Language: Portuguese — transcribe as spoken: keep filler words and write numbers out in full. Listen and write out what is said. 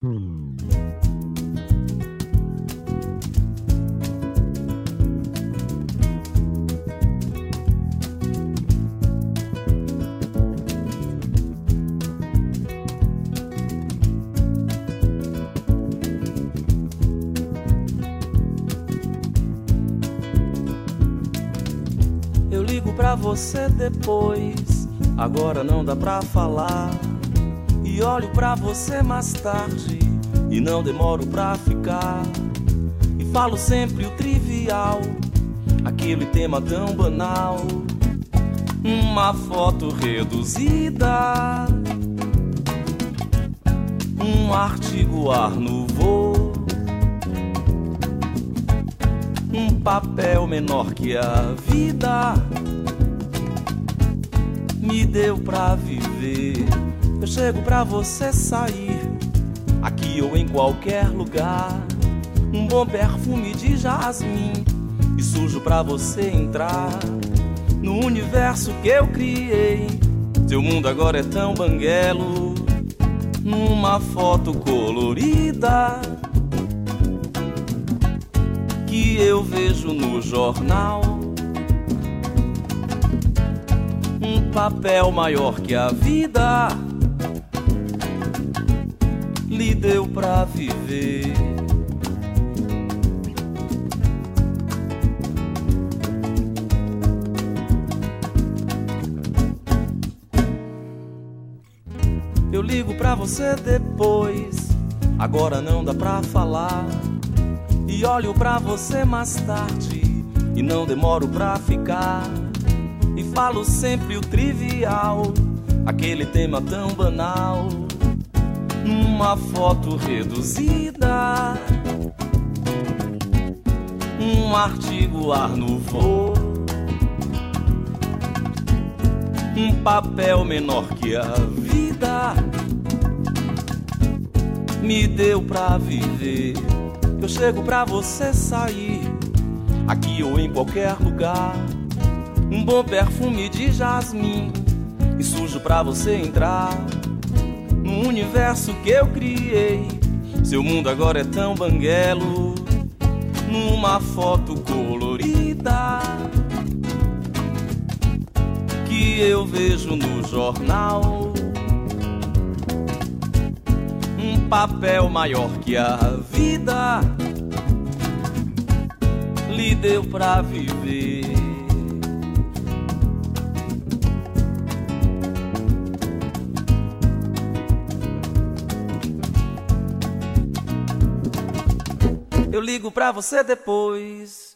Eu ligo pra você depois, agora não dá pra falar. E olho pra você mais tarde, e não demoro pra ficar. E falo sempre o trivial, aquele tema tão banal. Uma foto reduzida, um artigo ar no voo, um papel menor que a vida me deu pra viver. Eu chego pra você sair, aqui ou em qualquer lugar. Um bom perfume de jasmim, e sujo pra você entrar no universo que eu criei. Seu mundo agora é tão banguelo, numa foto colorida que eu vejo no jornal. Um papel maior que a vida lhe deu pra viver. Eu ligo pra você depois, agora não dá pra falar. E olho pra você mais tarde, e não demoro pra ficar. E falo sempre o trivial, aquele tema tão banal. Numa foto reduzida, um artigo ar no voo, um papel menor que a vida me deu pra viver. Eu chego pra você sair, aqui ou em qualquer lugar. Um bom perfume de jasmim, e sujo pra você entrar no universo que eu criei. Seu mundo agora é tão banguelo, numa foto colorida que eu vejo no jornal. Um papel maior que a vida lhe deu pra viver. Eu ligo pra você depois.